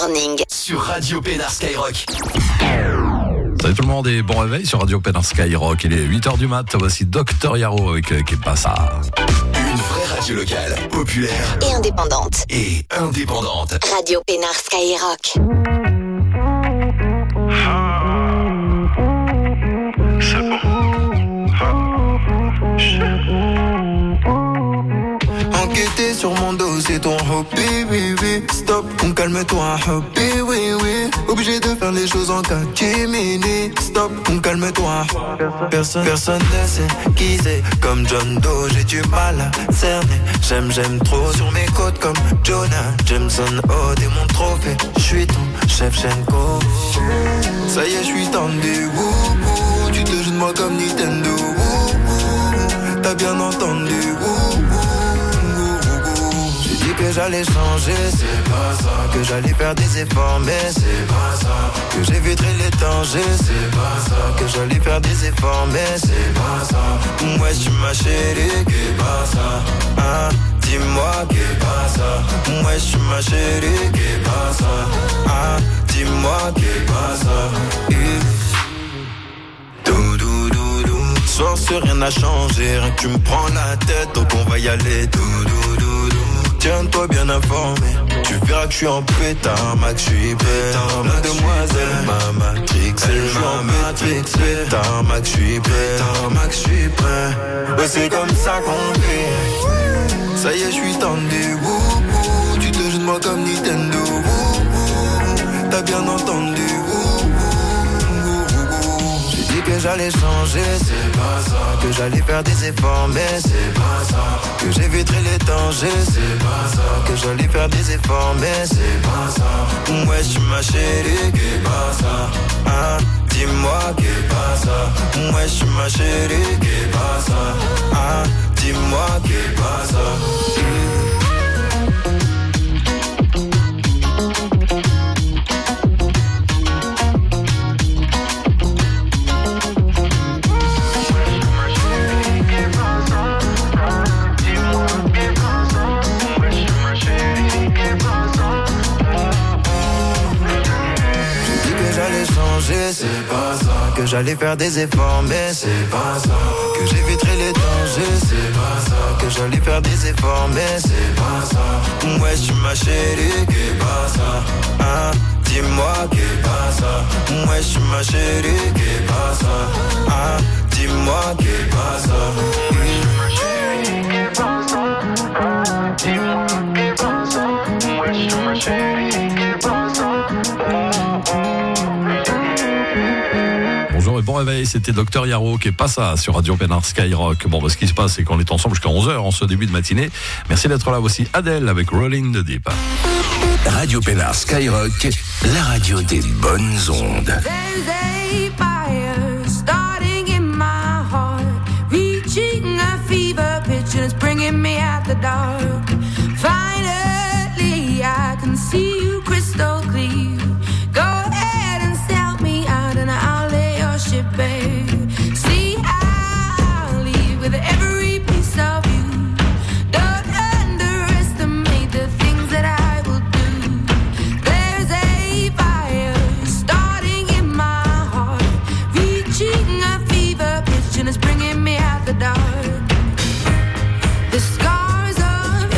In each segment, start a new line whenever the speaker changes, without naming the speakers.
Morning.
Sur Radio Pénard Skyrock.
Salut tout le monde et bon réveil sur Radio Pénard Skyrock. Il est 8h du mat. Voici Dr Yaro avec Qui passe ça.
Une vraie radio locale, populaire
Et indépendante. Radio Pénard Skyrock.
C'est bon. Enquêter sur mon dos, c'est ton hobby, oui, oui. Stop, calme-toi, hobby, oui, oui. Obligé de faire les choses en catimini. Stop, calme-toi. Personne ne sait qui c'est. Comme John Doe, j'ai du mal à cerner. J'aime trop sur mes côtes comme Jonah Jameson. Oh, t'es mon trophée. J'suis ton chef Shenko. Ça y est, j'suis tendu. Tu te joues de moi comme Nintendo. T'as bien entendu. Que j'allais changer, c'est pas ça. Que j'allais faire des efforts, mais c'est pas ça. Que j'éviterais les dangers, c'est pas ça. Que j'allais faire des efforts, mais c'est pas ça. Ouais, tu ma chérie, qu'est pas ça. Hein, dis-moi, qu'est pas ça. Ouais, tu ma chérie, qu'est pas ça. Hein, dis-moi, qu'est pas ça. Soir, c'est rien n'a changé. Rien que tu me prends la tête, donc on va y aller. Tiens-toi bien informé. Tu verras que je suis en pétard, Max, je suis pétard. Mademoiselle, ma matrix, elle joue en matrix. Pétard, Max, je suis pétard, Max, je suis prêt. Ouais, c'est comme ça qu'on fait. Ça y est, je suis tendu. Tu te joues de moi comme Nintendo. T'as bien entendu. Que j'allais changer, c'est pas ça. Que j'allais faire des efforts, mais c'est pas ça. Que j'éviterais les dangers, c'est pas ça. Que j'allais faire des efforts, mais c'est pas ça. Ouais, tu ma chérie, qu'est pas ça. Hein, dis-moi, qu'est pas ça. Ouais, tu ma chérie, qu'est pas ça. Hein, dis-moi, qu'est pas ça. C'est pas ça. Que j'allais faire des efforts, mais c'est pas ça. Que j'éviterais les dangers, c'est pas ça. Que j'allais faire des efforts, mais c'est pas ça. Ouais, tu ma chérie, qu'est pas ça. Hein, dis-moi, qu'est pas ça. Ouais, tu ma chérie, qu'est pas ça. Hein, dis-moi, qu'est pas ça. Dis-moi, qu'est pas ça. Ouais, tu ma chérie, qu'est pas ça.
Bonjour et bon réveil, c'était Dr Yaro qui est pas ça sur Radio Pénard Skyrock. Bon, ce qui se passe, c'est qu'on est ensemble jusqu'à 11h en ce début de matinée. Merci d'être là. Voici Adèle avec Rolling the Deep.
Radio Pénard Skyrock, la radio des bonnes ondes.
Babe, see, I'll leave with every piece of you. Don't underestimate the things that I will do. There's a fire starting in my heart, reaching a fever pitch and it's bringing me out the dark. The scars of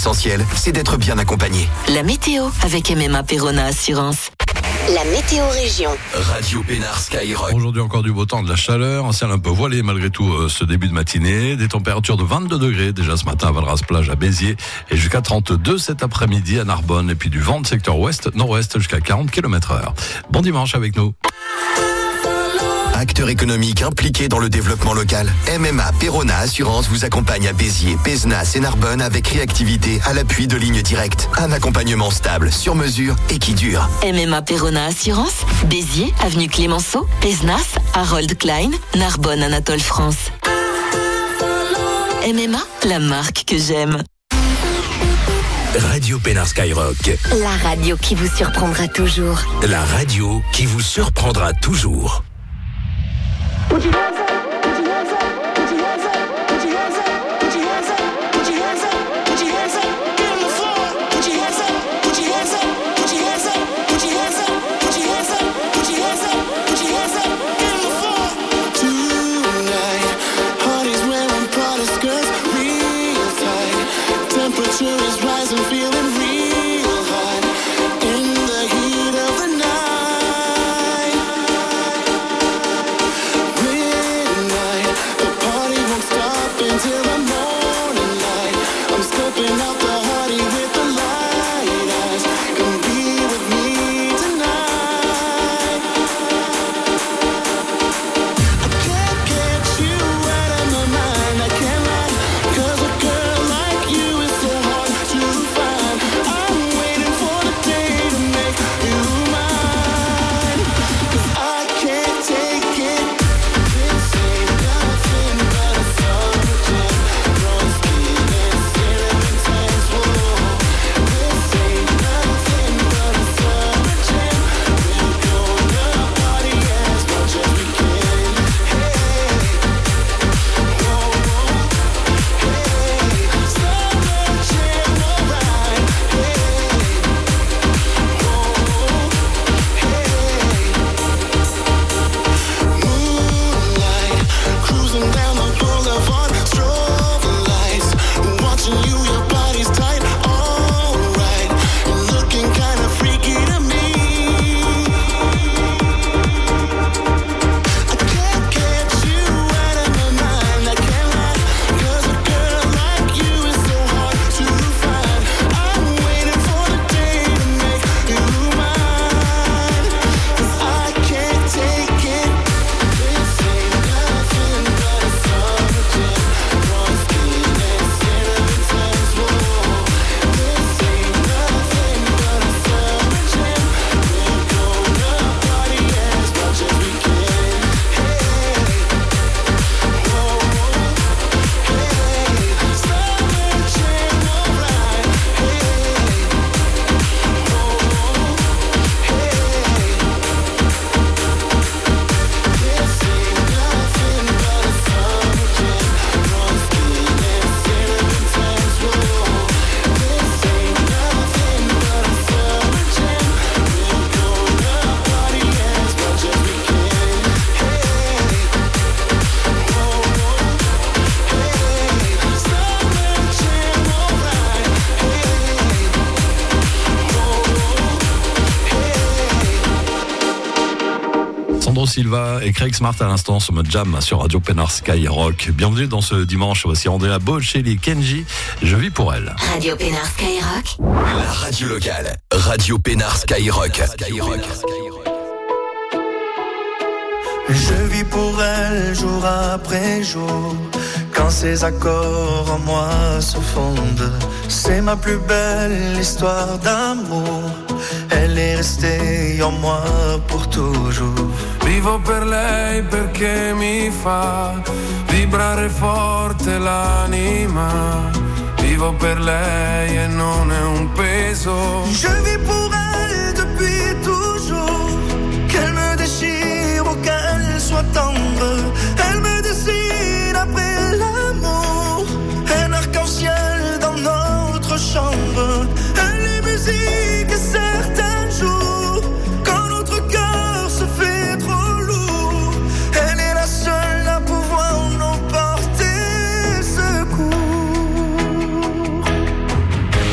l'essentiel, c'est d'être bien accompagné.
La météo avec MMA Perona Assurance. La météo région.
Radio Pénard Skyrock.
Aujourd'hui encore du beau temps, de la chaleur, un ciel un peu voilé malgré tout ce début de matinée, des températures de 22 degrés déjà ce matin à Valras-Plage à Béziers et jusqu'à 32 cet après-midi à Narbonne et puis du vent de secteur ouest-nord-ouest jusqu'à 40 km/h. Bon dimanche avec nous.
Acteur économique impliqué dans le développement local, MMA Perona Assurance vous accompagne à Béziers, Pézenas et Narbonne avec réactivité à l'appui de lignes directes. Un accompagnement stable, sur mesure et qui dure.
MMA Perona Assurance, Béziers, avenue Clémenceau, Pézenas, Harold Klein, Narbonne, Anatole France. MMA, la marque que j'aime.
Radio Pénard Skyrock.
La radio qui vous surprendra toujours.
La radio qui vous surprendra toujours.
Put your hands up, put your hands up, put your hands up, put your hands up, put your hands up, put your hands up, put your hands up, get on the floor, put your hands up, put your hands up, put your hands up, put your hands up, put your hands up, put your hands up, put your hands up, get on the floor. Tonight, heart is wearing Prada skirts, real tight. Temperature is rising, feeling real hot. In the heat of the night. Till the morning light, I'm stepping out the party with the light eyes. Come be with me tonight. I can't get you out of my mind, I can't lie. 'Cause a girl like you is so hard to find. I'm waiting for the day to make you mine. 'Cause I can't take it. This ain't nothing but a song.
Silva et Craig Smart à l'instant sur mode jam sur Radio Pénard Skyrock. Bienvenue dans ce dimanche. Voici Andrea Bocelli, Kenji. Je vis pour elle.
Radio Pénard Skyrock.
La radio locale. Radio Pénard Skyrock.
Je vis pour elle jour après jour. Quand ses accords en moi se fondent, c'est ma plus belle histoire d'amour. Elle est restée en moi pour toujours.
Vivo per lei perché mi fa vibrare forte l'anima. Vivo per lei e non è un peso.
Je vis pour elle depuis toujours. Qu'elle me déchire ou qu'elle soit tendre, elle me dessine après l'amour. Un arc-en-ciel dans notre chambre. Elle est musique certains jours. Quand notre cœur se fait trop lourd, elle est la seule à pouvoir nous porter secours.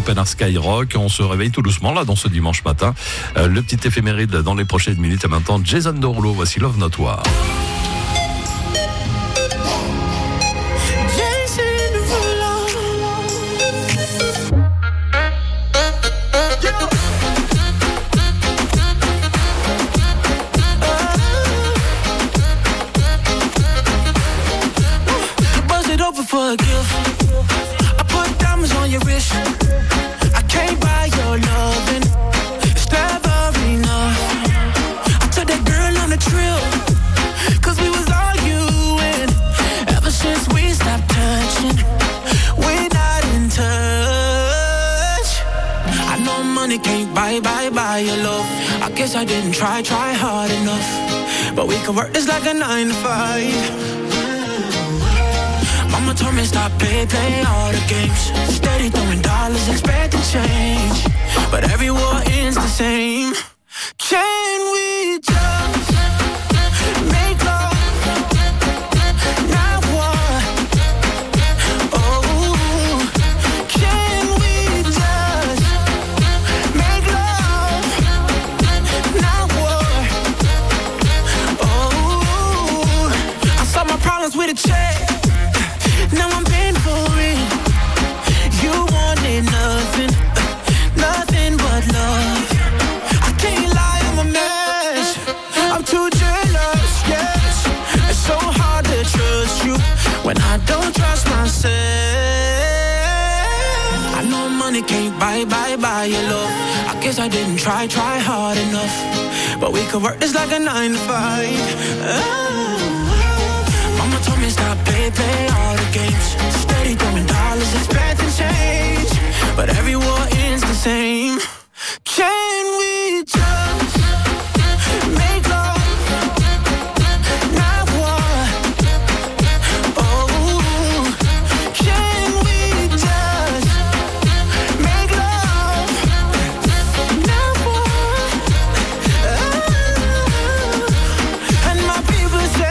Pénard Skyrock. On se réveille tout doucement là dans ce dimanche matin. Le petit éphéméride dans les prochaines minutes. Et maintenant, Jason Derulo, voici Love Not War.
For a gift, I put diamonds on your wrist. I can't buy your loving, it's never enough. I took that girl on a trip, 'cause we was arguing. Ever since we stopped touching, we're not in touch. I know money can't buy your love. I guess I didn't try hard enough. But we can work this like a 9 to 5. Mama told me stop play all the games. Steady throwing dollars, expecting change. But every war ends the same. Can we just make love, not war? Oh, can we just make love, not war? Oh, I solve my problems with a check. Now I'm paying for it. You wanted nothing but love. I can't lie, I'm a mess. I'm too jealous, yes. It's so hard to trust you when I don't trust myself. I know money can't buy your love. I guess I didn't try hard enough. But we could work this like a 9 to 5. Mama told me stop play all the games. Steady throwing dollars, expecting change. But every war ends the same. Can we just make love, not war? Oh, can we just make love, not war? Oh, and my people say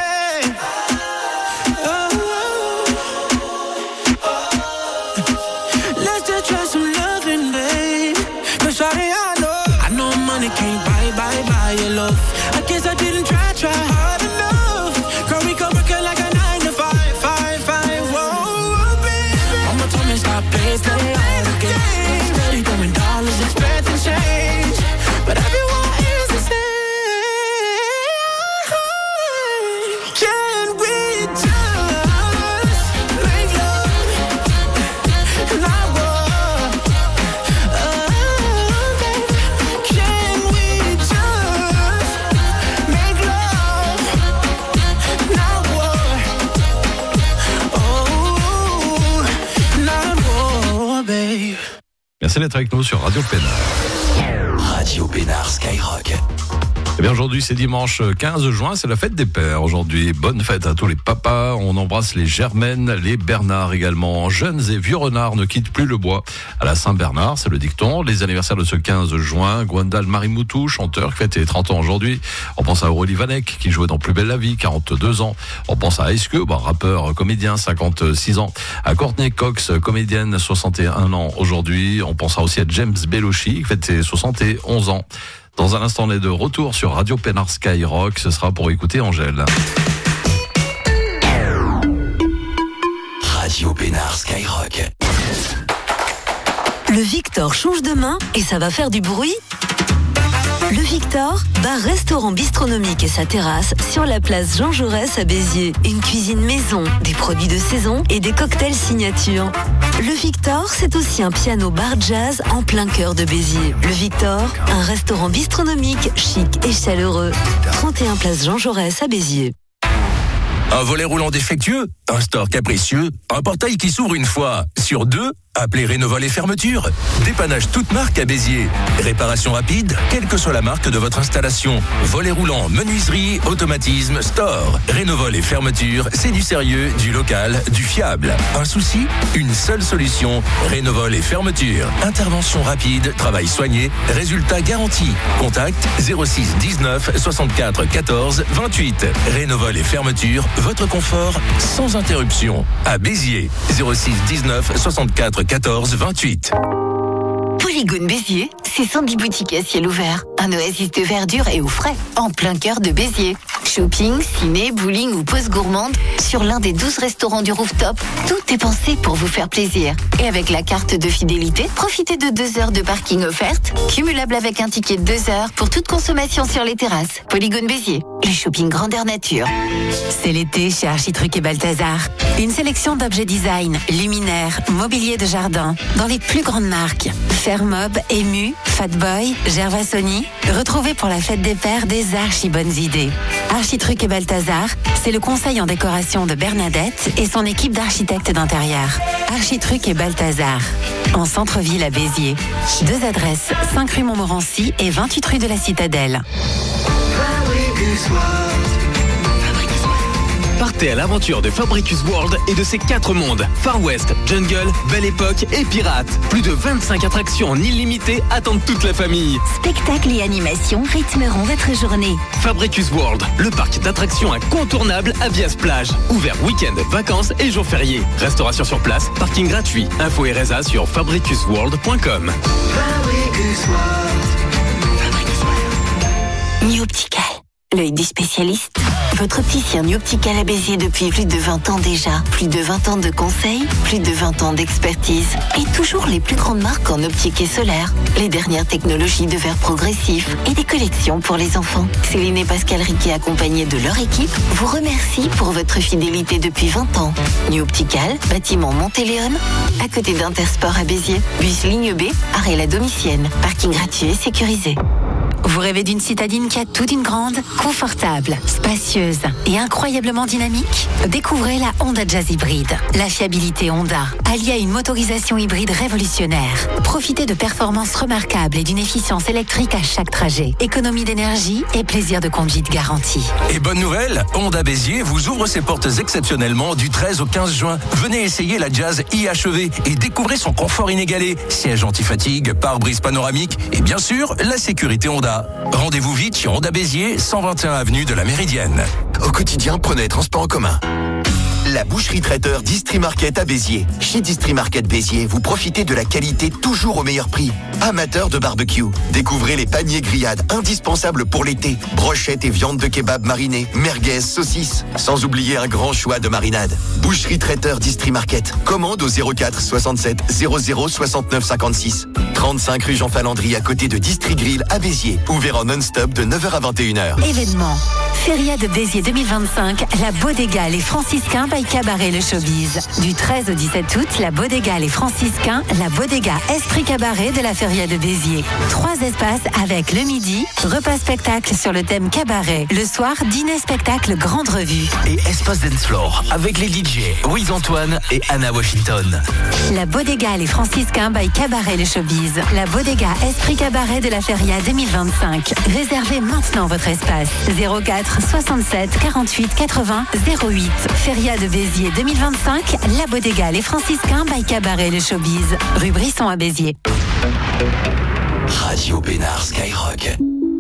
can't buy your love. I guess I didn't try hard enough. Girl, we can work it like a 9 to 5. Whoa, baby. Mama told me stop play all the games. Steady throwing dollars, expecting change. But everyone is the same. Can we just make love, not war? Baby. Can we just make love, not war? Oh, not war, babe.
Merci d'être avec nous sur Radio Pénard.
Radio Pénard Skyrock.
Eh bien aujourd'hui c'est dimanche 15 juin, c'est la fête des pères aujourd'hui. Bonne fête à tous les papas, on embrasse les Germaines, les Bernard également. Jeunes et vieux renards ne quittent plus le bois. À la Saint-Bernard, c'est le dicton. Les anniversaires de ce 15 juin, Gwendal Marimoutou, chanteur qui fête ses 30 ans aujourd'hui. On pense à Aurélie Vanek qui jouait dans Plus belle la vie, 42 ans. On pense à Ice Cube, rappeur, comédien, 56 ans. À Courtney Cox, comédienne, 61 ans aujourd'hui. On pensera aussi à James Belushi qui fête ses 71 ans. Dans un instant, on est de retour sur Radio Pénard Skyrock. Ce sera pour écouter Angèle.
Radio Pénard Skyrock.
Le Victor change de main et ça va faire du bruit. Le Victor, bar-restaurant bistronomique et sa terrasse sur la place Jean Jaurès à Béziers. Une cuisine maison, des produits de saison et des cocktails signature. Le Victor, c'est aussi un piano bar jazz en plein cœur de Béziers. Le Victor, un restaurant bistronomique chic et chaleureux. 31 place Jean Jaurès à Béziers.
Un volet roulant défectueux, un store capricieux, un portail qui s'ouvre une fois sur 2, appelez Rénovol et Fermeture. Dépannage toute marque à Béziers. Réparation rapide, quelle que soit la marque de votre installation. Volet roulant, menuiserie, automatisme, store. Rénovol et Fermeture, c'est du sérieux, du local, du fiable. Un souci? Une seule solution. Rénovol et Fermeture. Intervention rapide, travail soigné, résultat garanti. Contact 06 19 64 14 28. Rénovol et Fermeture, votre confort sans interruption. À Béziers, 06 19 64 14 28.
Polygone Béziers, c'est 110 boutiques à ciel ouvert. Un oasis de verdure et au frais, en plein cœur de Béziers. Shopping, ciné, bowling ou pause gourmande, sur l'un des 12 restaurants du rooftop, tout est pensé pour vous faire plaisir. Et avec la carte de fidélité, profitez de 2 heures de parking offerte, cumulable avec un ticket de 2 heures pour toute consommation sur les terrasses. Polygone Béziers, le shopping grandeur nature.
C'est l'été chez Architruc et Balthazar. Une sélection d'objets design, luminaires, mobilier de jardin, dans les plus grandes marques. Fairmob, Emu, Fatboy, Gervasoni. Retrouvez pour la fête des pères des archi bonnes idées. Architruc et Balthazar, c'est le conseil en décoration de Bernadette et son équipe d'architectes d'intérieur. Architruc et Balthazar, en centre-ville à Béziers. 2 adresses, 5 rue Montmorency et 28 rue de la Citadelle.
Partez à l'aventure de Fabricus World et de ses 4 mondes. Far West, Jungle, Belle Époque et Pirate. Plus de 25 attractions en illimité attendent toute la famille.
Spectacles et animations rythmeront votre journée.
Fabricus World, le parc d'attractions incontournable à Vias-Plage. Ouvert week-end, vacances et jours fériés. Restauration sur place, parking gratuit. Info et résa sur fabricusworld.com.
New Optical, l'œil du spécialiste. Votre opticien New Optical à Béziers depuis plus de 20 ans déjà. Plus de 20 ans de conseils, plus de 20 ans d'expertise. Et toujours les plus grandes marques en optique et solaire. Les dernières technologies de verre progressif et des collections pour les enfants. Céline et Pascal Riquet, accompagnés de leur équipe, vous remercient pour votre fidélité depuis 20 ans. New Optical, bâtiment Montéléon, à côté d'Intersport à Béziers. Bus ligne B, arrêt la Domitienne. Parking gratuit et sécurisé.
Vous rêvez d'une citadine qui a tout d'une grande, confortable, spacieuse et incroyablement dynamique? Découvrez la Honda Jazz hybride. La fiabilité Honda, alliée à une motorisation hybride révolutionnaire. Profitez de performances remarquables et d'une efficience électrique à chaque trajet. Économie d'énergie et plaisir de conduite garanti.
Et bonne nouvelle, Honda Béziers vous ouvre ses portes exceptionnellement du 13 au 15 juin. Venez essayer la Jazz IHEV et découvrez son confort inégalé. Siège anti-fatigue, pare-brise panoramique et bien sûr, la sécurité Honda. Rendez-vous vite chez Honda Béziers, 121 avenue de la Méridienne.
Au quotidien, prenez les transports en commun. La boucherie traiteur Distri Market à Béziers. Chez Distri Market Béziers, vous profitez de la qualité toujours au meilleur prix. Amateurs de barbecue, découvrez les paniers grillades indispensables pour l'été. Brochettes et viandes de kebab marinées, merguez, saucisses. Sans oublier un grand choix de marinades. Boucherie traiteur Distri Market. Commande au 04 67 00 69 56. 35 rue Jean Falandry à côté de Distri Grill à Béziers. Ouvert en non-stop de 9h à 21h.
Événement. Feria de Béziers 2025, la Bodega Les Franciscains by Cabaret Le Showbiz. Du 13 au 17 août, la Bodega Les Franciscains, la Bodega Esprit Cabaret de la Feria de Béziers. 3 espaces avec le midi, repas spectacle sur le thème cabaret. Le soir, dîner spectacle grande revue.
Et espace dance floor avec les DJ Louise Antoine et Anna Washington.
La Bodega Les Franciscains by Cabaret Le Showbiz. La Bodega Esprit Cabaret de la Feria 2025. Réservez maintenant votre espace. 04 67 48 80 08. Feria de Béziers 2025, la Bodega Les Franciscains by Cabaret Le Showbiz. Rue Brisson à Béziers.
Radio Bénard Skyrock.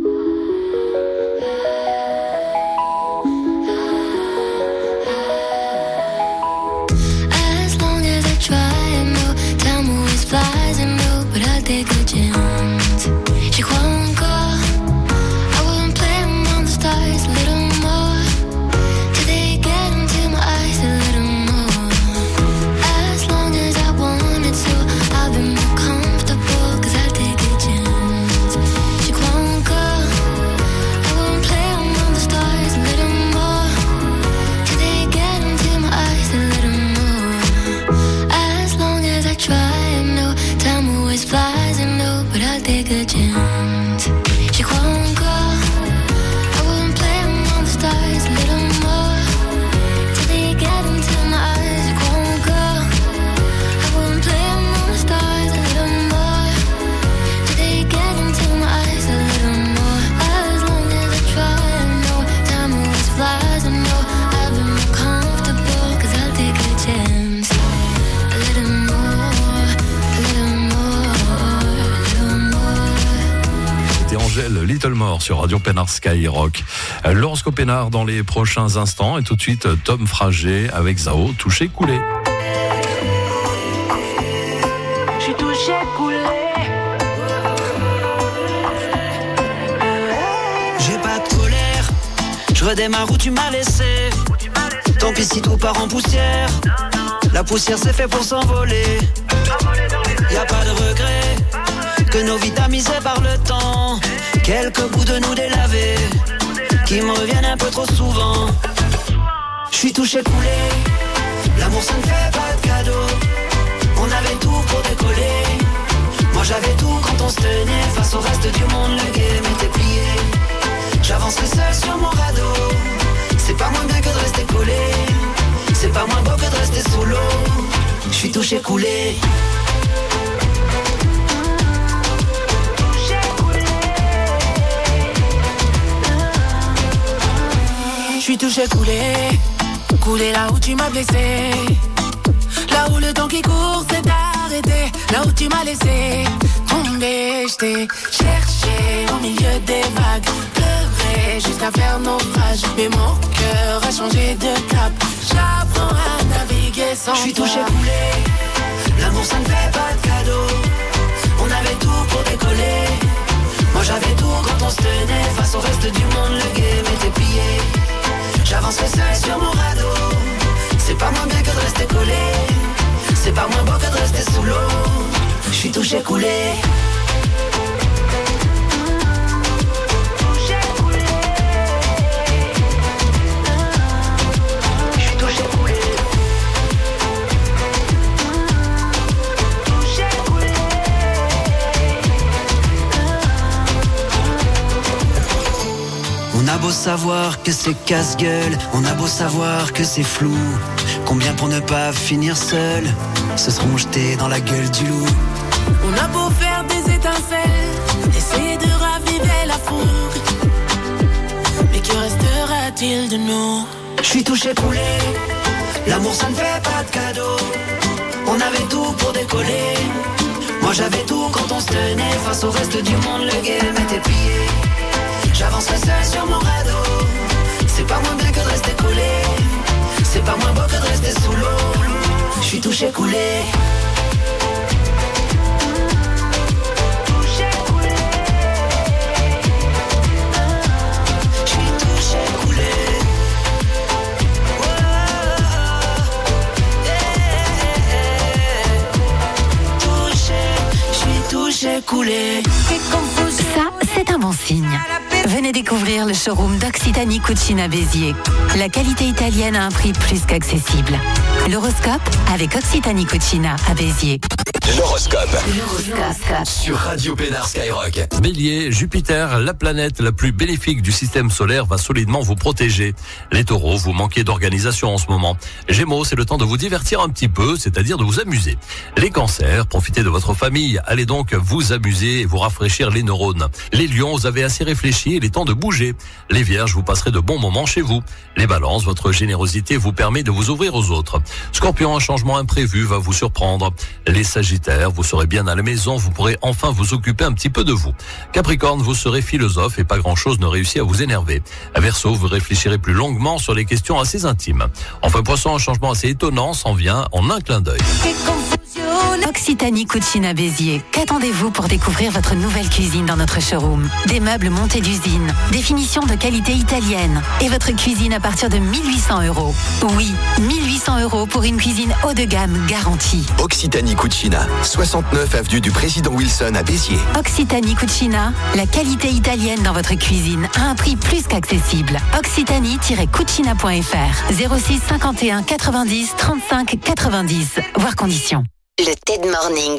As long as I try, I know time always flies, I know, but I take a chance. J'y crois encore. I wouldn't play among the stars a little more. Till they get into my eyes a little more. As long as I wanted to, I'll be more comfortable, cause I take a chance. J'y crois encore. I wouldn't play among the stars a little more. Till they get into my eyes a little more. As long as I try, I know time always flies, I know, but I'll take a chance. J'y crois encore. I wouldn't play among the stars a little more. Till they get into my eyes. J'y crois encore. I wouldn't play among the stars a little more. Till they get into my eyes a little more. As long as I try, I know time always flies, I know I'll be more comfortable, cause I'll take a chance. A little more, a little more, a little more.
C'était Angèle Littlemore sur Radio Pénard Skyrock. L'horoscope Pénard dans les prochains instants et tout de suite Tom Frager avec Zao, touché coulé.
J'suis touché, coulé.
redémarre où tu m'as laissé. Tant pis si tout part en poussière. La poussière c'est fait pour s'envoler. Y a pas de regret que nos vies tamisées par le temps. Quelques bouts de nous délavés qui me reviennent un peu trop souvent. J'suis touché coulé. L'amour ça ne fait pas de cadeau. On avait tout pour décoller. Moi j'avais tout quand on se tenait. Face au reste du monde le game était plié. J'avancerai seul sur mon radeau. C'est pas moins bien que de rester collé. C'est pas moins beau que de rester sous l'eau. J'suis touché coulé.
J'suis touché coulé. Coulé là où tu m'as blessé. Là où le temps qui court s'est arrêté. Là où tu m'as laissé tomber. J't'ai cherché au milieu des vagues. Pleurer jusqu'à faire naufrage. Mais mon cœur a changé de cap. J'apprends à naviguer sans toi.
J'suis touché coulé. L'amour ça ne fait pas de cadeau. On avait tout pour décoller. Moi j'avais tout quand on se tenait. Face au reste du monde le game était plié. J'avancerai seul sur mon radeau. C'est pas moins bien que de rester collé. C'est pas moins beau que de rester sous l'eau. J'suis touché coulé. J'suis touché coulé. On a beau savoir que c'est casse-gueule, on a beau savoir que c'est flou. Combien pour ne pas finir seul se seront jetés dans la gueule du loup.
On a beau faire des étincelles, essayer de raviver la fourgue. Mais que restera-t-il de nous?
J'suis touché coulé. L'amour ça ne fait pas de cadeau. On avait tout pour décoller. Moi j'avais tout quand on se tenait. Face au reste du monde le game était plié. J'avancerai seul sur mon radeau. C'est pas moins bien que de rester collé. C'est pas moins beau que de rester sous l'eau. J'suis touché coulé. J'suis touché coulé. J'suis touché coulé.
Ça, c'est un bon signe. Venez découvrir le showroom d'Occitanie Cucina Béziers. La qualité italienne à un prix plus qu'accessible. L'horoscope avec Occitanie Cucina à Béziers.
L'horoscope. Sur Radio Pénard Skyrock.
Bélier, Jupiter, la planète la plus bénéfique du système solaire, va solidement vous protéger. Les taureaux, vous manquez d'organisation en ce moment. Gémeaux, c'est le temps de vous divertir un petit peu, c'est-à-dire de vous amuser. Les cancers, profitez de votre famille. Allez donc vous amuser et vous rafraîchir les neurones. Les lions, vous avez assez réfléchi, il est temps de bouger. Les vierges, vous passerez de bons moments chez vous. Les balances, votre générosité vous permet de vous ouvrir aux autres. Scorpion, un changement imprévu va vous surprendre. Les sagittaires, vous serez bien à la maison, vous pourrez enfin vous occuper un petit peu de vous. Capricorne, vous serez philosophe et pas grand-chose ne réussit à vous énerver. Verseau, vous réfléchirez plus longuement sur les questions assez intimes. Enfin, Poisson, un changement assez étonnant s'en vient en un clin d'œil.
Occitanie Cucina Béziers. Qu'attendez-vous pour découvrir votre nouvelle cuisine dans notre showroom? Des meubles montés d'usine, des finitions de qualité italienne et votre cuisine à partir de 1800 €. Oui, 1800 € pour une cuisine haut de gamme garantie.
Occitanie Cucina, 69 avenue du Président Wilson à Béziers.
Occitanie Cucina, la qualité italienne dans votre cuisine à un prix plus qu'accessible. Occitanie-cucina.fr 06 51 90 35 90. Voir conditions.
Le TED Morning.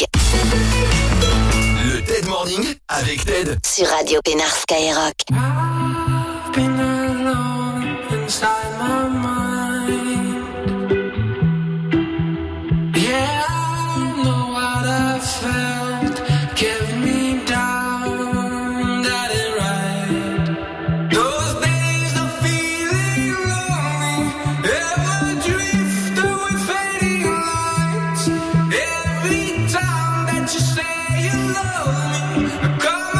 Le TED Morning avec Ted.
Sur Radio Pénard Skyrock.
I've been alone inside my mind. Yeah, I know what I felt. Kept me down, that ain't right. Those days of feeling lonely, ever drift away fading lights. Every time that you say you love me, I come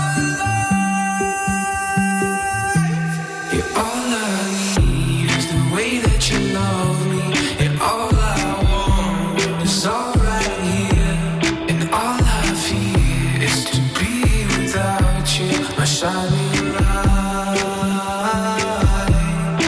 alive. You're all I need is the way that you love me, and all I want is all right here, and all I fear is to be without you, my shining light.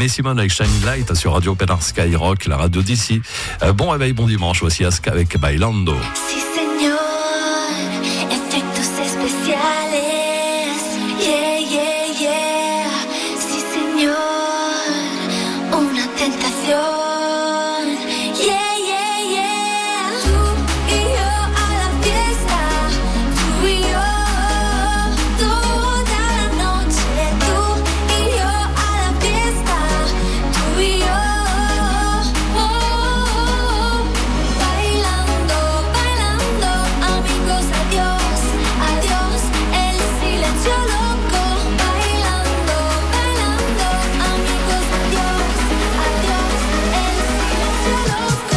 Aimé Simone avec Shining Light sur Radio Pénard Skyrock, la radio d'ici. Bon réveil, bon dimanche. Voici Aska avec Bailando.
Sí, señor, efectos especiales. Yeah, yeah, yeah. Sí, señor, una tentación. Yeah, yeah, yeah. Tú y yo a la fiesta. Tú y yo toda la noche. Tú y yo a la fiesta. Tú y yo. Bailando, bailando, amigos, adiós, adiós, el silencio loco. Bailando, bailando, amigos, adiós, adiós, el silencio loco.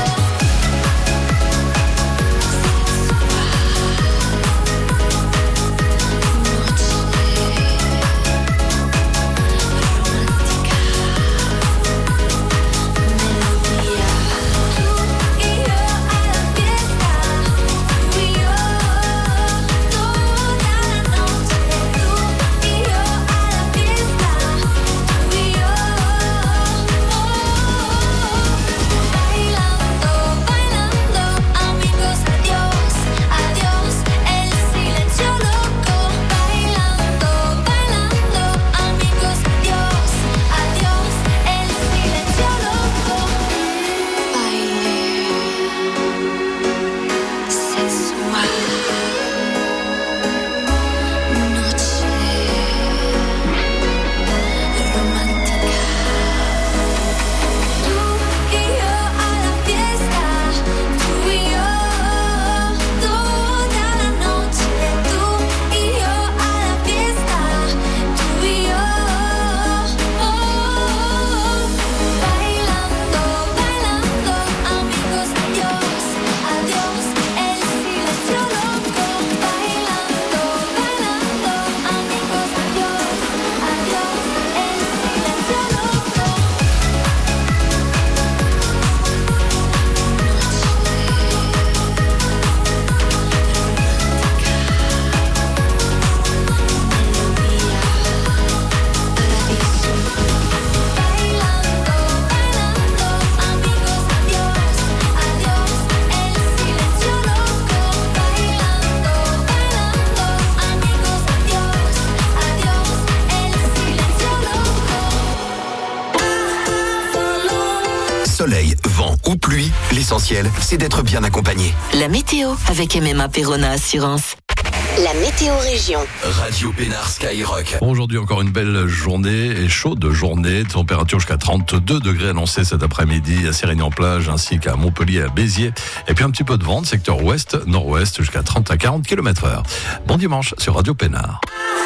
Soleil, vent ou pluie, l'essentiel, c'est d'être bien accompagné.
La météo avec MMA Perona Assurance.
La météo région.
Radio Pénard Skyrock.
Aujourd'hui, encore une belle journée et chaude journée. Température jusqu'à 32 degrés annoncée cet après-midi à Sérignan-Plage ainsi qu'à Montpellier, à Béziers. Et puis un petit peu de vent, secteur ouest, nord-ouest jusqu'à 30 à 40 km/h. Bon dimanche sur Radio Pénard.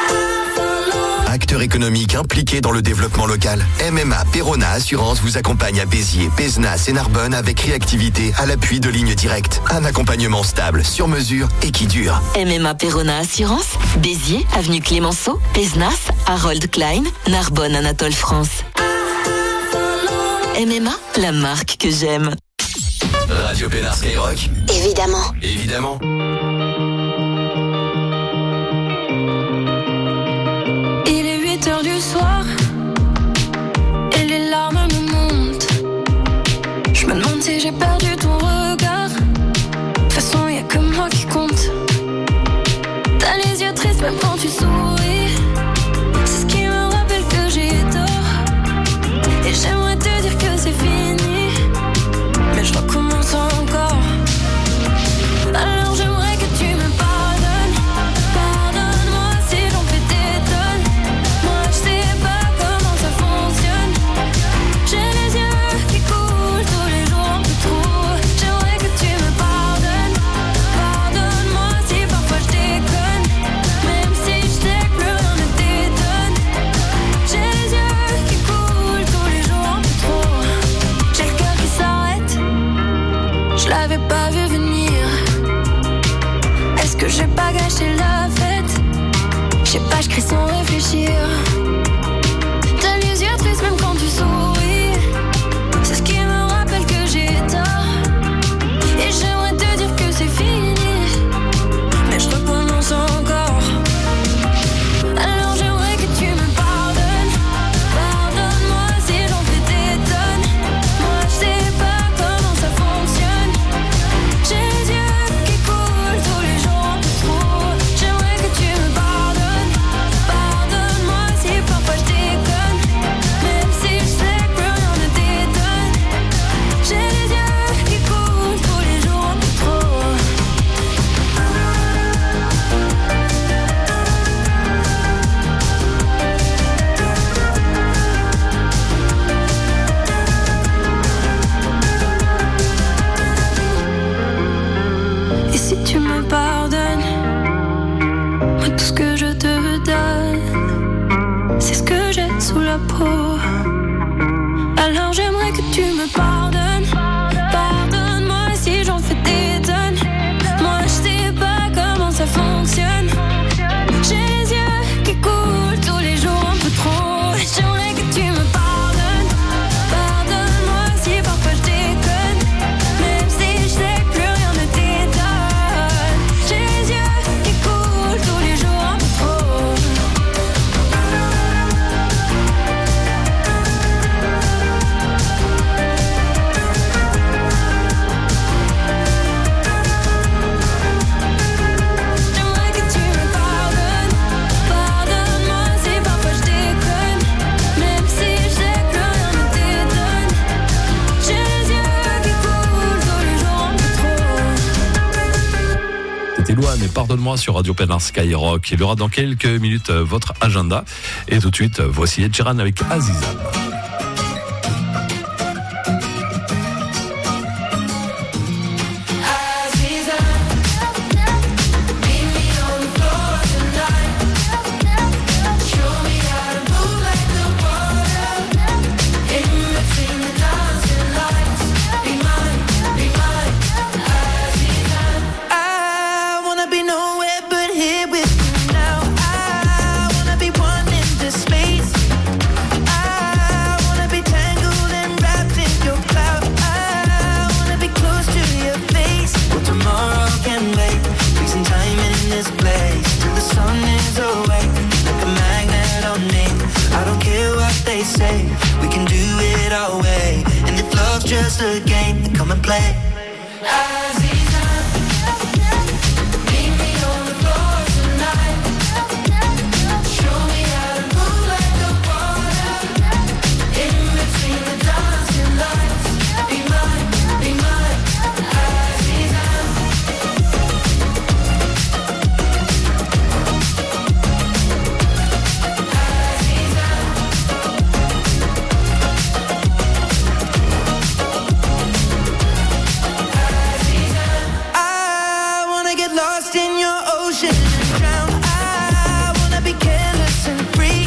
Acteur économique impliqué dans le développement local, MMA Perona Assurance vous accompagne à Béziers, Pézenas et Narbonne avec réactivité à l'appui de lignes directes. Un accompagnement stable, sur mesure et qui dure.
MMA Perona Assurance, Béziers, avenue Clémenceau, Pézenas, Harold Klein, Narbonne, Anatole France. MMA, la marque que j'aime.
Radio Pénard Skyrock.
Évidemment.
Évidemment.
Il est 8h du soir et les larmes me montent. Je me demande si j'ai perdu ton regard. De toute façon, y'a que moi qui compte. T'as les yeux tristes même quand tu souris. C'est ce qui me rappelle que j'ai tort. Et j'aimerais te dire que c'est fini, mais je recommence encore. Alors j'aimerais que tu me pardonnes. Pardonne-moi si j'en fais des tonnes. Moi je sais pas comment ça fonctionne. J'ai les yeux qui coulent tous les jours un peu trop. J'aimerais que tu me pardonnes. Pardonne-moi si parfois je déconne. Même si je sais que plus rien ne t'étonne. J'ai les yeux qui coulent tous les jours un peu trop. J'ai le cœur qui s'arrête. Je l'avais pas vu venir. Est-ce que j'ai pas gâché la fête? Je sais pas, je crie sans réfléchir. T'as les yeux tristes même quand tu souris. C'est ce qui me rappelle que j'ai tort. Et j'aimerais te dire que c'est fini, mais je recommence encore. Alors j'aimerais que tu me pardonnes. Pardonne-moi si j'en fais Tout ce que je te donne, c'est ce que j'ai sous la peau. Alors j'aimerais que tu me pardonnes. Pardonne-moi si j'en fais des tonnes. Moi je sais pas comment ça fonctionne. J'ai les yeux qui coulent tous les jours un peu trop. J'aimerais que tu me pardonnes. Pardonne-moi si parfois je déconne. Même si je sais que plus rien ne t'étonne. J'ai les yeux qui coulent tous les jours un peu trop. J'aimerais que tu me pardonnes. Pardonne-moi si parfois je déconne. Même si je sais que plus rien ne t'étonne. J'ai les yeux qui coulent tous les jours un peu trop.
C'était Louane et pardonne-moi sur Radio Pénard Skyrock. Il y aura dans quelques minutes votre agenda. Et tout de suite, voici Ed Sheeran avec Aziza.
I wanna be nowhere but here with you now. I wanna be one in the space. I wanna be tangled and wrapped in your cloud. I wanna be close to your face. Well, tomorrow can wait. Freezing time in this place till the sun is awake. Like a magnet on me. I don't care what they say. We can do it our way. And if love's just a game, then come and play. I wanna get lost in your ocean and drown. I wanna be careless and free.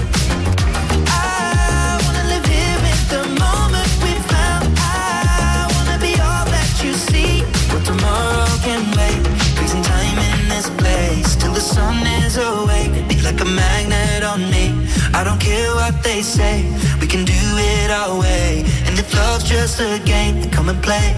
I wanna live here in the moment we found. I wanna be all that you see. Well, tomorrow can wait. Freezing time in this place till the sun is awake. Be like a magnet on me. I don't care what they say. We can do it our way. And if love's just a game, then come and play.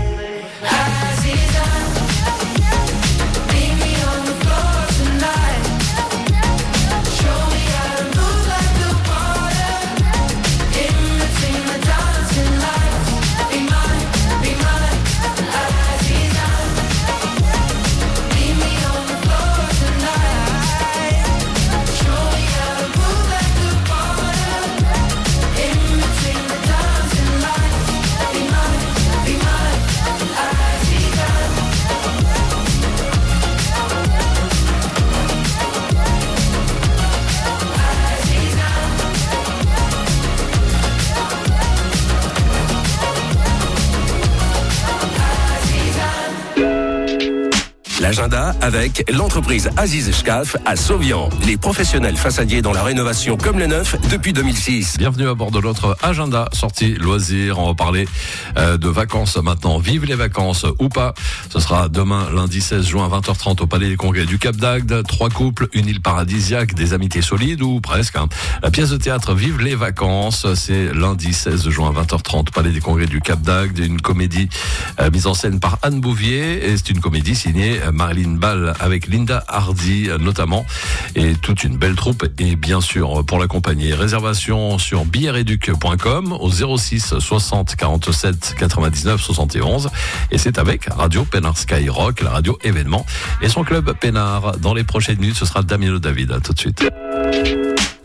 L'agenda avec l'entreprise Aziz Shkaf à Sauvian. Les professionnels façadiers dans la rénovation comme le neuf depuis 2006.
Bienvenue à bord de notre agenda sortie loisirs. On va parler de vacances maintenant. Vive les vacances ou pas. Ce sera demain, lundi 16 juin, 20h30 au Palais des Congrès du Cap d'Agde. 3 couples, une île paradisiaque, des amitiés solides ou presque. La pièce de théâtre Vive les vacances, c'est lundi 16 juin, 20h30 au Palais des Congrès du Cap d'Agde. Une comédie mise en scène par Anne Bouvier. Et c'est une comédie signée Marilyn Ball avec Linda Hardy notamment. Et toute une belle troupe. Et bien sûr, pour l'accompagner, réservation sur billetreduc.com au 06 60 47 99 71. Et c'est avec Radio Pénard Skyrock, la radio événement et son club Pénard. Dans les prochaines minutes, ce sera Damien David. À tout de suite.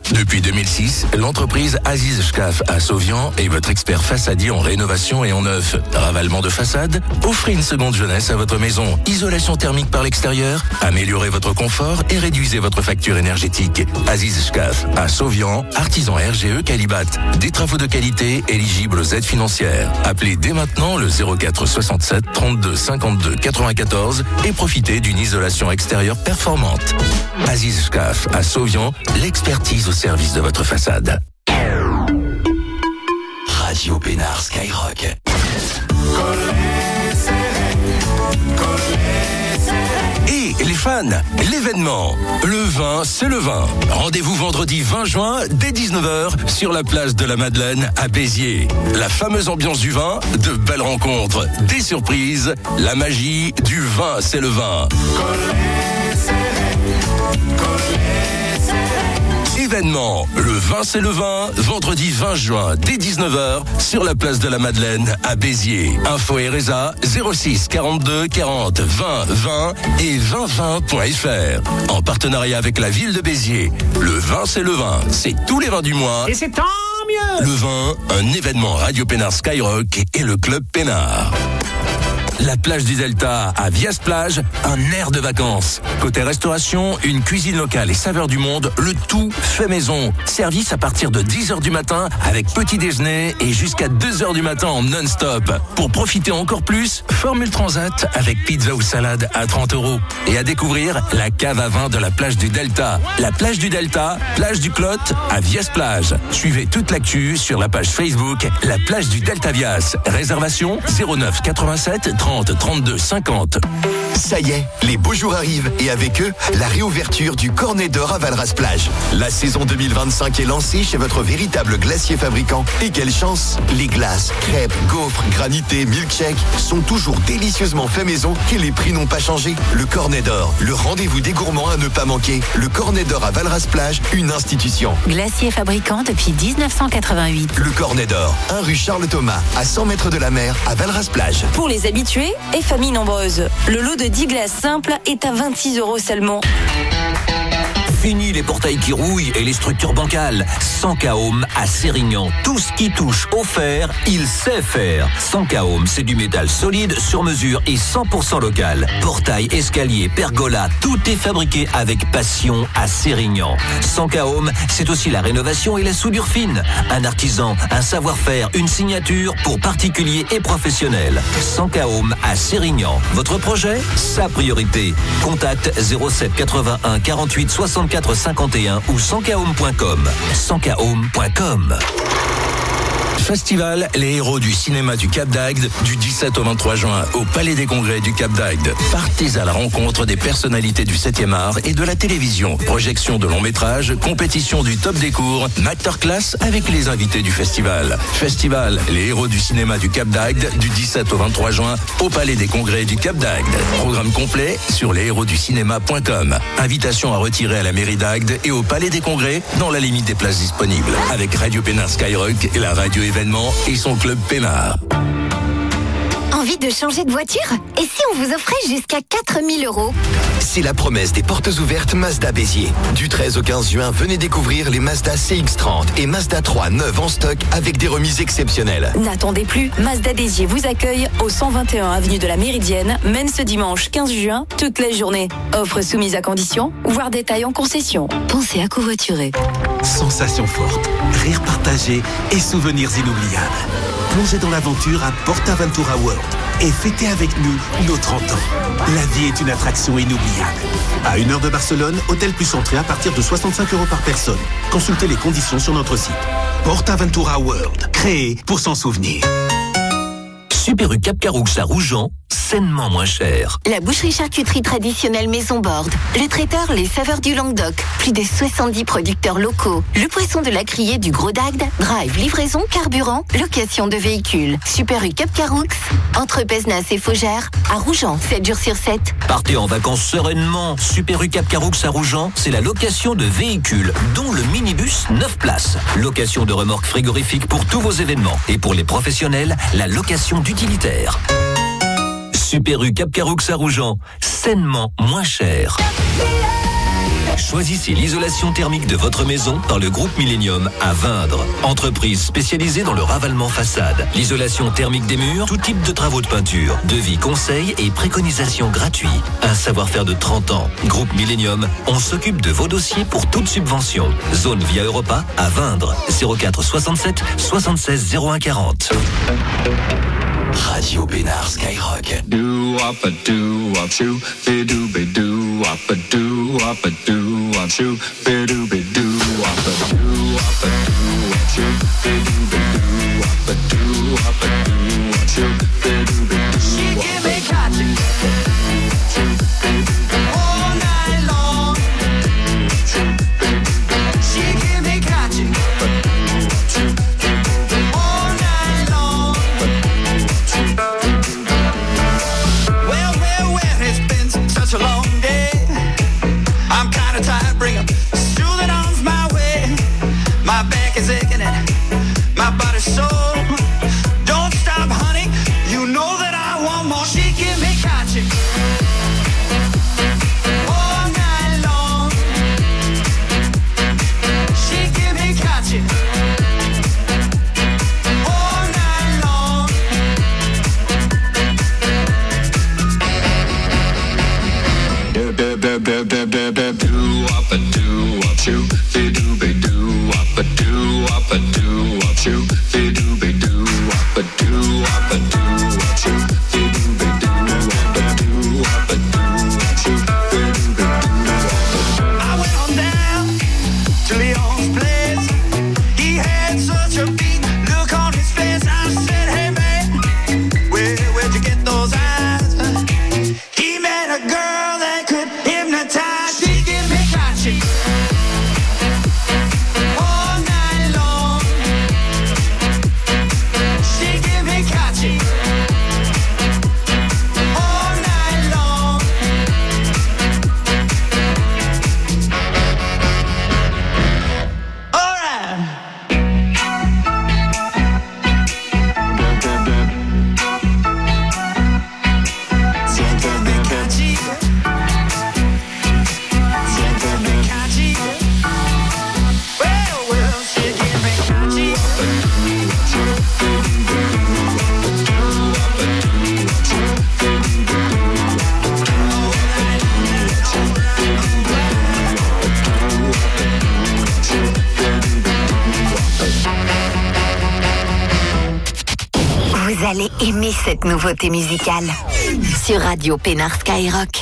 Depuis 2006, l'entreprise Aziz Shkaf à Sauvian est votre expert façadier en rénovation et en neuf. Ravalement de façade, offrez une seconde jeunesse à votre maison. Isolation thermique par l'extérieur, améliorez votre confort et réduisez votre facture énergétique. Aziz Shkaf à Sauvian, artisan RGE Calibat. Des travaux de qualité éligibles aux aides financières. Appelez dès maintenant le 04 67 32 52 94 et profitez d'une isolation extérieure performante. Aziz Shkaf à Sauvian, l'expertise au service de votre façade.
Radio Pénard Skyrock.
Et les fans, l'événement. Le vin, c'est le vin. Rendez-vous vendredi 20 juin dès 19h sur la plage de la Madeleine à Béziers. La fameuse ambiance du vin, de belles rencontres, des surprises, la magie du vin, c'est le vin. Événement, le vin c'est le vin, vendredi 20 juin dès 19h sur la place de la Madeleine à Béziers. Info RSA 06 42 40 20 20 et 2020.fr. En partenariat avec la ville de Béziers. Le vin c'est le vin, c'est tous les vins du mois.
Et c'est tant mieux.
Le vin, un événement Radio Pénard Skyrock et le Club Pénard. La plage du Delta à Vias Plage, un air de vacances. Côté restauration, une cuisine locale et saveurs du monde, le tout fait maison. Service à partir de 10h du matin avec petit déjeuner et jusqu'à 2h du matin en non-stop. Pour profiter encore plus, formule transat avec pizza ou salade à 30 €. Et à découvrir la cave à vin de la plage du Delta. La plage du Delta, plage du Clot à Vias Plage. Suivez toute l'actu sur la page Facebook La plage du Delta Vias. Réservation 09 87 30 32 50.
Ça y est, les beaux jours arrivent et avec eux, la réouverture du Cornet d'Or à Valras-Plage. La saison 2025 est lancée chez votre véritable glacier fabricant. Et quelle chance! Les glaces, crêpes, gaufres, granités, milkshakes sont toujours délicieusement faits maison et les prix n'ont pas changé. Le Cornet d'Or, le rendez-vous des gourmands à ne pas manquer. Le Cornet d'Or à Valras-Plage, une institution.
Glacier fabricant depuis 1988.
Le Cornet d'Or, 1 rue Charles Thomas, à 100 mètres de la mer, à Valras-Plage.
Pour les habitués et familles nombreuses, le lot de 10 glaces simples est à 26 € seulement.
Fini les portails qui rouillent et les structures bancales. Sankahome à Sérignan. Tout ce qui touche au fer, il sait faire. Sankahome, c'est du métal solide, sur mesure et 100% local. Portail, escalier, pergola, tout est fabriqué avec passion à Sérignan. Sankahome, c'est aussi la rénovation et la soudure fine. Un artisan, un savoir-faire, une signature pour particuliers et professionnels. Sankahome à Sérignan. Votre projet, sa priorité. Contact 07 81 48 64 51 ou sankahome.com. sankahome.com.
Festival Les Héros du cinéma du Cap d'Agde du 17 au 23 juin au Palais des Congrès du Cap d'Agde. Partez à la rencontre des personnalités du 7e art et de la télévision. Projection de longs métrages, compétition du top des cours, masterclass avec les invités du festival. Festival Les Héros du cinéma du Cap d'Agde du 17 au 23 juin au Palais des Congrès du Cap d'Agde. Programme complet sur leshéroesducinéma.com. Invitation à retirer à la mairie d'Agde et au Palais des Congrès dans la limite des places disponibles. Avec Radio Pénard Skyrock et la radio événement et son club Pénard.
Envie de changer de voiture? Et si on vous offrait jusqu'à 4 000 €?
C'est la promesse des portes ouvertes Mazda Béziers. Du 13 au 15 juin, venez découvrir les Mazda CX-30 et Mazda 3 neuves en stock avec des remises exceptionnelles.
N'attendez plus, Mazda Béziers vous accueille au 121 avenue de la Méridienne, même ce dimanche 15 juin, toute la journée. Offre soumise à condition, voire détail en concession.
Pensez à covoiturer.
Sensations fortes, rires partagés et souvenirs inoubliables. Plongez dans l'aventure à PortAventura World et fêtez avec nous nos 30 ans. La vie est une attraction inoubliable. À 1 heure de Barcelone, hôtel plus entrée à partir de 65 € par personne. Consultez les conditions sur notre site. PortAventura World, créé pour s'en souvenir.
Super U Cap Caroux à Rougeant, sainement moins cher.
La boucherie-charcuterie traditionnelle Maison Borde. Le traiteur Les Saveurs du Languedoc. Plus de 70 producteurs locaux. Le poisson de la Criée du Gros d'Agde. Drive, livraison, carburant, location de véhicules. Super U Cap Caroux. Entre Pézenas et Faugères. À Rougeant, 7 jours sur 7.
Partez en vacances sereinement. Super U Cap Caroux à Rougeant, c'est la location de véhicules, dont le minibus 9 places. Location de remorques frigorifiques pour tous vos événements. Et pour les professionnels, la location d'utilitaires. Super U Cap Caroux à Rougeant, sainement moins cher. Choisissez Choisissez l'isolation thermique de votre maison dans le groupe Millennium à Vindre. Entreprise spécialisée dans le ravalement façade, l'isolation thermique des murs, tout type de travaux de peinture, devis, conseils et préconisations gratuits. Un savoir-faire de 30 ans. Groupe Millennium, on s'occupe de vos dossiers pour toute subvention. Zone Via Europa à Vindre. 04 67 76 01 40.
Radio Pénard Skyrock.
Do up a do up shoo, be do up a do up a do up shoo, be do up a do up a do up shoo, be do up a do up a do up shoo, be do. She give me catching all night long. She give me catching. Such a long day. I'm kinda tired, bring up soothing arms my way. My back is aching and my body's sore. Don't stop, honey, you know that I want more. She give me catching all night long. She give me catching all night long. Do up a do up shoo, be do up a do up a do up shoo, be do up a do up a do up shoo, be do up a do up shoo, be do. I went on down to Leon's place. He had such a beat look on his face. I said, hey man, where'd you get those eyes? He met a girl that could hypnotize. She give me catching all night long. She give me catching all night long. All right. She give me catching.
Vous allez aimer cette nouveauté musicale sur Radio Pénard Skyrock.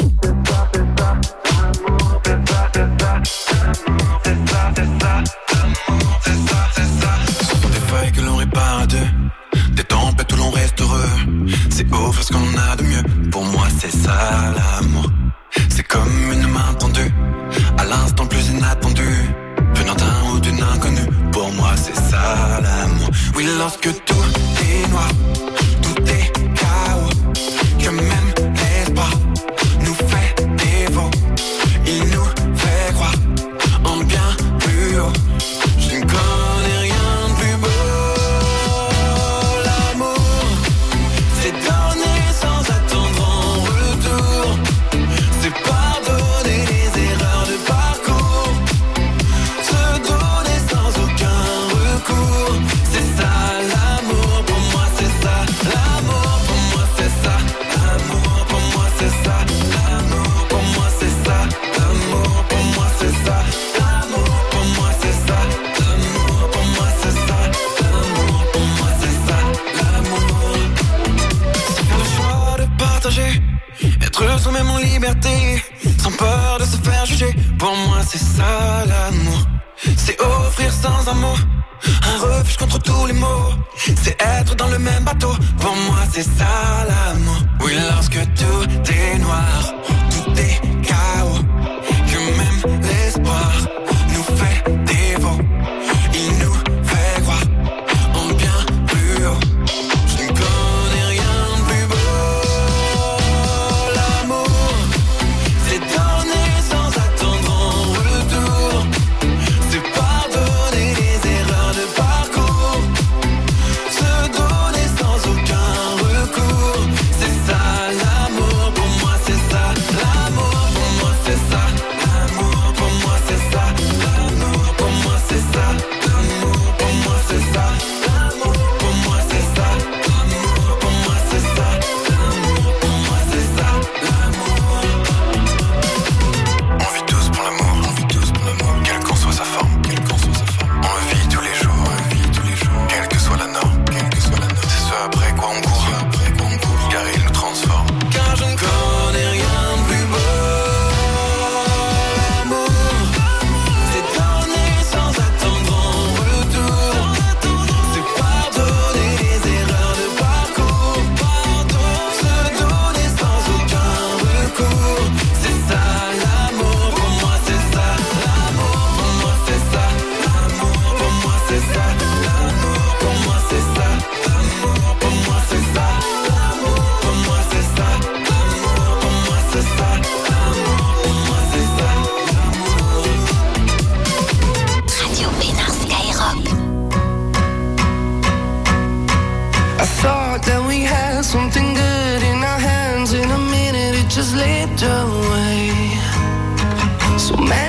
Des feuilles que l'on répare à deux, des tempêtes où l'on reste heureux. C'est offrir ce qu'on a de mieux. Pour moi c'est ça l'amour. C'est comme une main tendue à l'instant le plus inattendu, venant d'un ou d'une inconnue. Pour moi c'est ça l'amour. Oui, lorsque tout est noir, tout est chaos, que même l'espoir nous fait dévot. Il nous fait croire en bien plus haut. Je ne connais rien de plus beau. L'amour, c'est donner sans attendre en retour. C'est pardonner les erreurs de parcours. Se donner sans aucun recours. C'est ça l'amour, pour moi c'est ça. L'amour, pour moi c'est ça. L'amour, pour moi c'est ça. L'amour, pour moi c'est ça. L'amour, pour moi c'est ça. L'amour, pour moi c'est ça. L'amour, pour moi c'est ça. L'amour, pour moi c'est ça. L'amour, c'est faire le choix de partager, être soi-même en liberté, sans peur de se faire juger. Pour moi c'est ça l'amour. C'est offrir sans un mot un refuge contre tous les maux. C'est être dans le même bateau. Pour moi c'est ça l'amour. Oui, lorsque tout est noir, tout est chaos, que même l'espoir nous fait dévot. Il nous fait croire en bien plus haut. Je ne connais rien de plus beau. L'amour, c'est donner sans attendre en retour. C'est pardonner les erreurs de parcours. Se donner sans aucun recours. C'est ça l'amour, pour moi c'est ça. L'amour, pour moi c'est ça.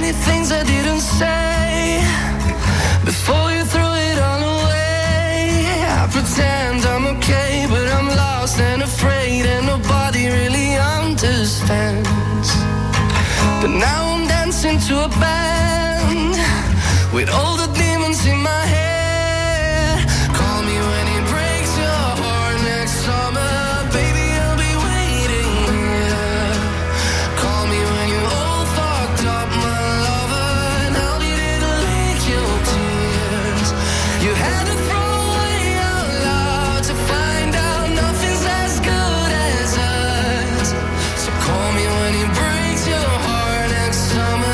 many things I didn't say before you threw it all away. I pretend I'm okay, but I'm lost and afraid, and nobody really understands. But now I'm dancing to a band with all the demons in my head. Call me when it breaks your heart next summer, baby, I'll be waiting here. Call me when you're all fucked up, my lover, and I'll be there to lick your tears. You had to throw away out loud to find out nothing's as good as us. So call me when it breaks your heart next summer.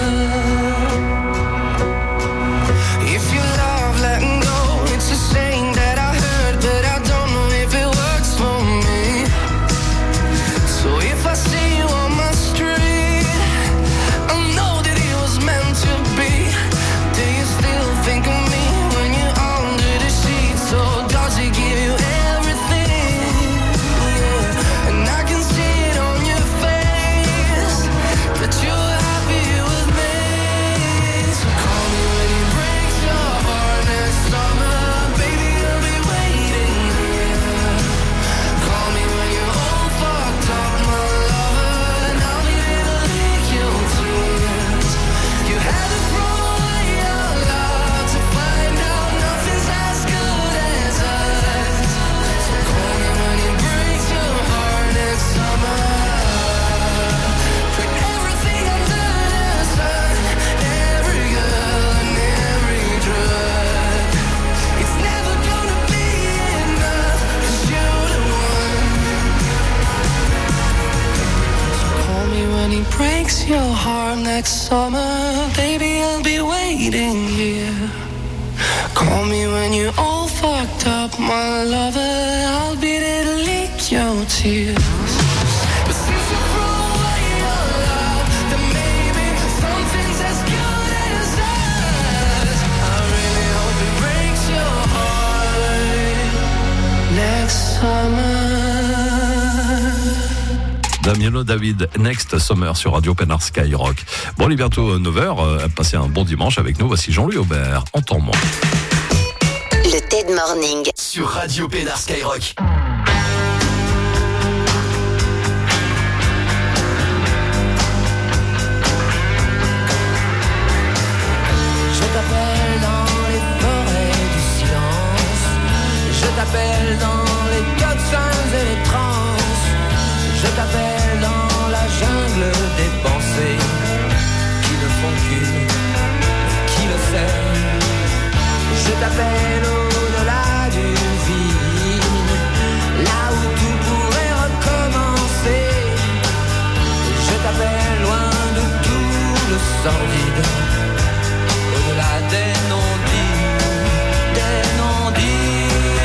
If you love letting go, it's a saying that I heard, but I don't know if it works for me. So if I see you on my street, I know that it was meant to be. Do you still think of me when you're under the sheets? So does it give you everything? Yeah. And I can see it on your face that you're happy with me. So call me when it breaks your heart next summer, baby, I'll be waiting here. Call me when you're all fucked up, my lover, and I'll be there to lick your tears. You had to throw away your love to find out nothing's as good as us. So call me when it breaks your heart next summer. Put everything under the sun, every girl and every drug. It's never gonna be enough, 'cause you're the one. So call me when it breaks your heart next summer, baby, I'll be waiting here. Call me when you're all fucked up, my lover, I'll be there to lick your tears. But since you threw away your love, then maybe something's as good as us. I really hope it breaks your heart next summer.
Damiano David, Next Summer sur Radio Pénard Skyrock. Bon, il est bientôt 9h, passez un bon dimanche avec nous. Voici Jean-Louis Aubert, entends-moi.
Le TED Morning.
Sur Radio Pénard Skyrock.
Je t'appelle dans les forêts du silence. Je t'appelle dans les coxins et les transes. Je t'appelle dans la jungle des pensées qui ne font qu'une, qui le sait. Je t'appelle au-delà du vide, là où tout pourrait recommencer. Je t'appelle loin de tout le sordide, au-delà des non-dits, des non-dits.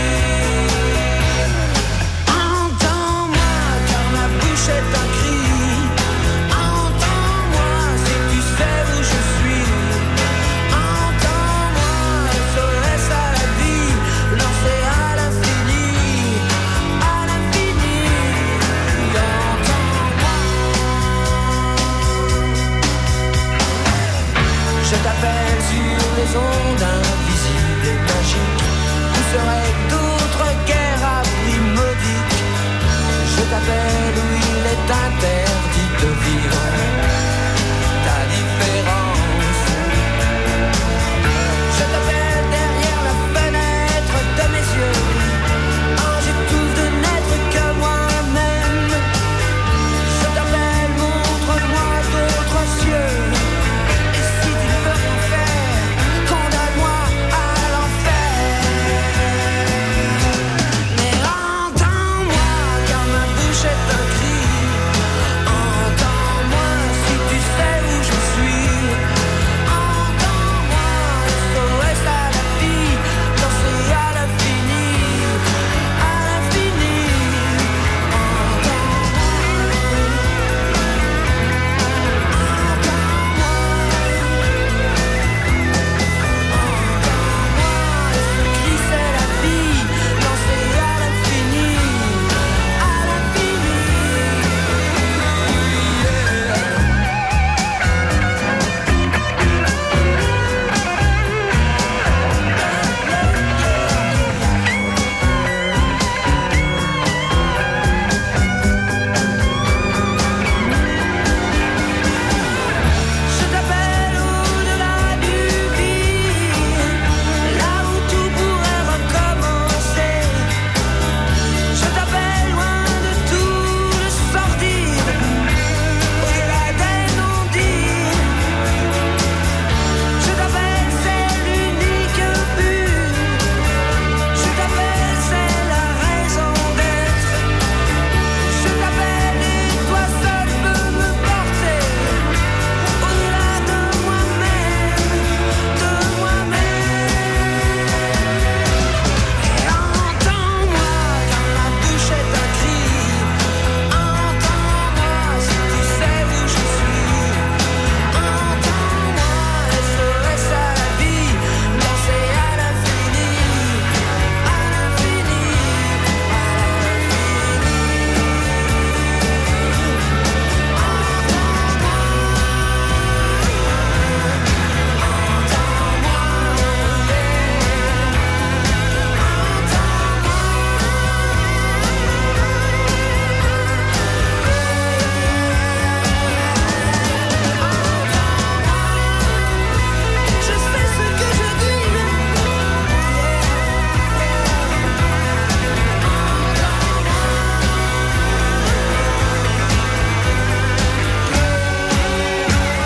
Entends-moi, car ma bouche est un cri. Entends-moi, si tu sais où je suis. Entends-moi, SOS à la vie, lancé à l'infini, à l'infini. Entends-moi. Je t'appelle sur les ondes invisibles et magiques, où seraient d'autres guerres à prix modique. Je t'appelle où il est interdit de vivre.